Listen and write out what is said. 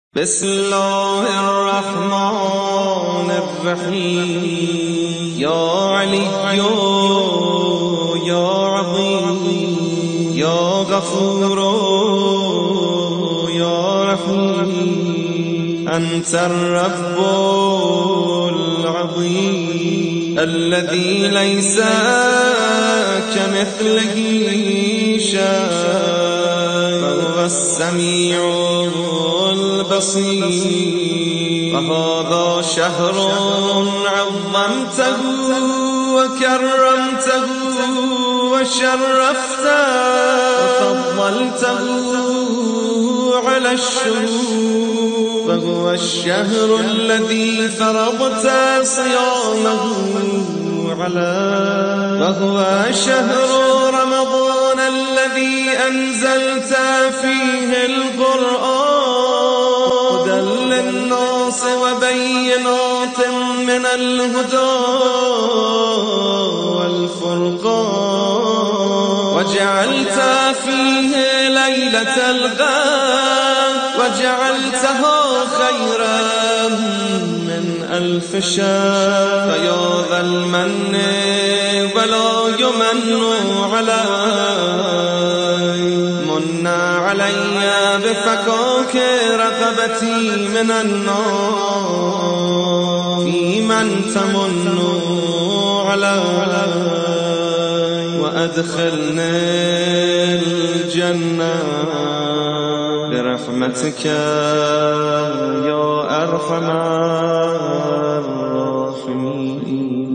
بسم الله الرحمن الرحيم يا علي يا عظيم يا غفور يا رحيم أنت الرب العظيم الذي ليس كمثله شيء وهو السميع البصير وهذا شهر عظمته وكرمته وشرفته وفضلته على الشهور فهو الشهر الذي فرضت صيامه عليه وهو شهر رمضان الذي أنزلت فيه القرآن هدى للناس وبينات من الهدى والفرقان وجعلت فيه ليلة الغد وجعلتها خيرا من 1000 شهر فيا ذا المن ولا يمن علي من علي بفكاك رقبتي من النار في من تمن علي وأدخلني الجنة برحمتك يا أرحم الراحمين.